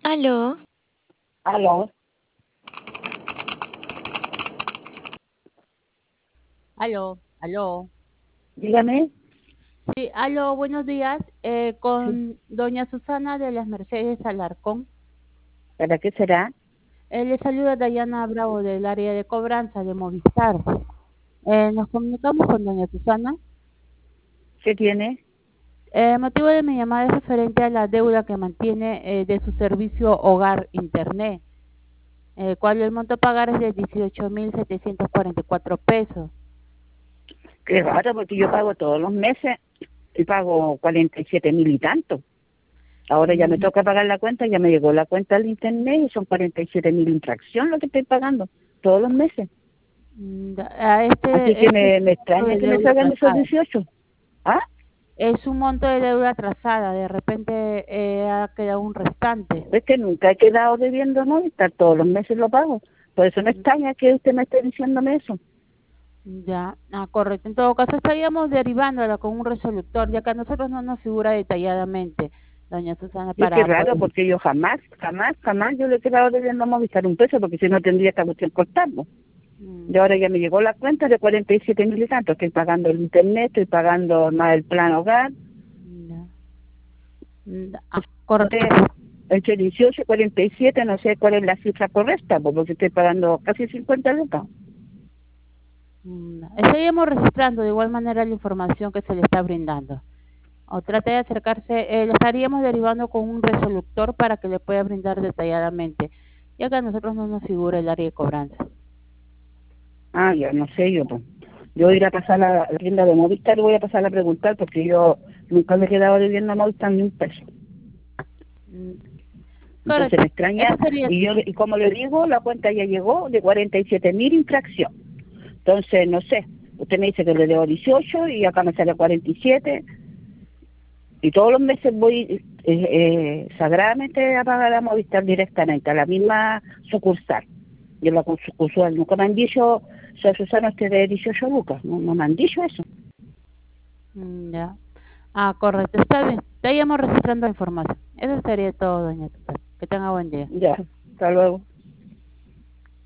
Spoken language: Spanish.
Aló, Aló, Aló, aló. dígame. Sí, aló, buenos días. Sí, Con doña Susana de las Mercedes Alarcón. ¿para qué será? Le saluda Dayana Bravo del área de cobranza de Movistar. Nos comunicamos con doña Susana. ¿Qué tiene? El motivo de mi llamada es referente a la deuda que mantiene de su servicio Hogar Internet, el cual el monto a pagar es de 18.744 pesos. Qué raro, porque yo pago todos los meses y pago 47.000 y tanto. Ahora ya me Mm, toca pagar la cuenta, ya me llegó la cuenta del internet y son 47.000 infracción lo que estoy pagando todos los meses. Así que este es me un monto extraña de que me deuda salgan esos atrasada. 18. ¿Ah? Es un monto de deuda atrasada, de repente ha quedado un restante. Es que nunca he quedado debiendo Movistar, todos los meses lo pago. Por eso me Mm, extraña que usted me esté diciéndome eso. Ya, correcto. En todo caso, estaríamos derivándola con un resolutor, ya que a nosotros no nos figura detalladamente, doña Susana, Y es que para raro, poder. porque yo jamás yo le he quedado debiendo a Movistar un peso, porque si no tendría esta cuestión cortando. Y Mm, ahora ya me llegó la cuenta de 47.000 y tanto. Estoy pagando el internet, estoy pagando más el plan hogar. ya, correcto. Entre 18 y 47, no sé cuál es la cifra correcta, porque estoy pagando casi 50 lucas. Estaríamos registrando de igual manera la información que se le está brindando. O trate de acercarse, le estaríamos derivando con un resolutor para que le pueda brindar detalladamente, ya que a nosotros no nos figura el área de cobranza. Ah, ya no sé yo, pues. Yo voy a ir a pasar a la tienda de Movistar y voy a pasar a preguntar, porque yo nunca me he quedado debiendo a Movistar ni un peso. Mm, Entonces me Correcto. extraña, Eso sería. y como le digo, la cuenta ya llegó de 47.000 infracción. Entonces, no sé, usted me dice que le debo 18 y acá me sale 47 y todos los meses voy sagradamente a pagar a Movistar directamente, a la misma sucursal. Y en la sucursal nunca me han dicho, o sea, Susana, usted de 18 lucas, no me han dicho eso. Ya. Correcto. Está bien. Estaríamos registrando la información. Eso sería todo, doña Susana. Que tenga buen día. Ya, hasta luego.